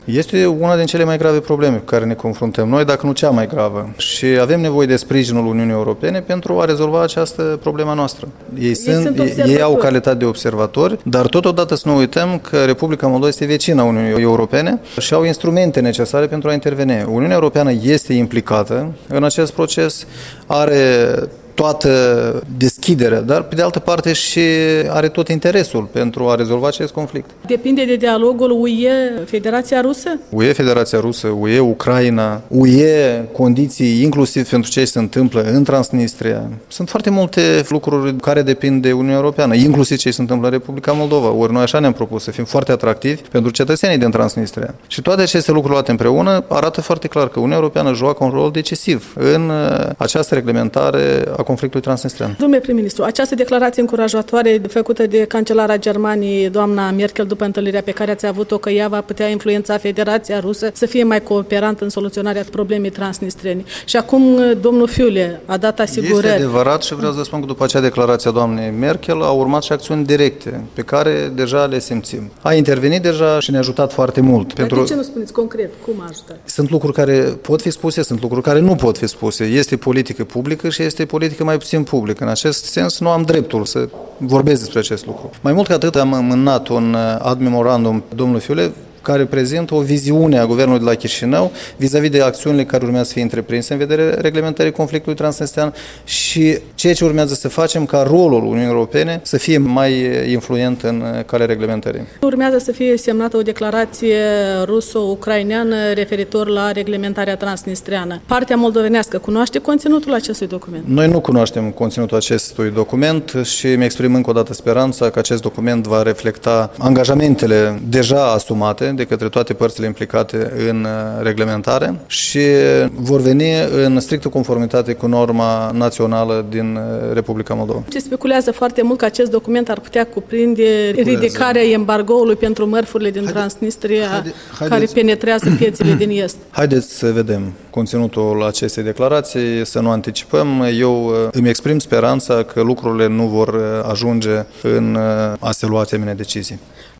Este una din cele mai grave probleme cu care ne confruntăm noi, dacă nu cea mai gravă. Și avem nevoie de sprijinul Uniunii Europene pentru a rezolva această problemă noastră. Ei au calitate de observatori, dar totodată să nu uităm că Republica Moldova este vecină a Uniunii Europene și au instrumente necesare pentru a interveni. Uniunea Europeană este implicată în acest proces, are toată deschiderea, dar pe de altă parte și are tot interesul pentru a rezolva acest conflict. Depinde de dialogul UE, Federația Rusă? UE, Federația Rusă, UE, Ucraina, UE, condiții inclusiv pentru ce se întâmplă în Transnistria. Sunt foarte multe lucruri care depind de Uniunea Europeană, inclusiv ce se întâmplă în Republica Moldova. Ori noi așa ne-am propus să fim foarte atractivi pentru cetățenii din Transnistria. Și toate aceste lucruri luate împreună arată foarte clar că Uniunea Europeană joacă un rol decisiv în această reglementare a conflictului transnistrian. Domnule prim-ministru, această declarație încurajatoare făcută de cancelara Germaniei, doamna Merkel, după întâlnirea pe care ați avut-o, că ea va putea influența Federația Rusă să fie mai cooperantă în soluționarea problemei transnistriene. Și acum domnul Fiule a dat asigurări. Este adevărat și vreau să spun că după acea declarație a doamnei Merkel au urmat și acțiuni directe pe care deja le simțim. A intervenit deja și ne-a ajutat foarte mult. Dar de ce nu spuneți concret? Cum a ajutat? Sunt lucruri care pot fi spuse, sunt lucruri care nu pot fi spuse. Este politică publică și este politică mai puțin publică. În acest sens nu am dreptul să vorbesc despre acest lucru. Mai mult ca atât am înmânat un ad memorandum domnului Fiule care prezintă o viziune a Guvernului de la Chișinău vis-a-vis de acțiunile care urmează să fie întreprinse în vederea reglementării conflictului transnistrian și ceea ce urmează să facem ca rolul Uniunii Europene să fie mai influent în calea reglementării. Urmează să fie semnată o declarație ruso-ucraineană referitor la reglementarea transnistriană. Partea moldovenească cunoaște conținutul acestui document? Noi nu cunoaștem conținutul acestui document și îmi exprim încă o dată speranța că acest document va reflecta angajamentele deja asumate de către toate părțile implicate în reglementare și vor veni în strictă conformitate cu norma națională din Republica Moldova. Se speculează foarte mult că acest document ar putea cuprinde ridicarea embargoului pentru mărfurile din Transnistria care penetrează piețele din est. Haideți să vedem conținutul acestei declarații, să nu anticipăm. Eu îmi exprim speranța că lucrurile nu vor ajunge în a se lua asemenea decizii.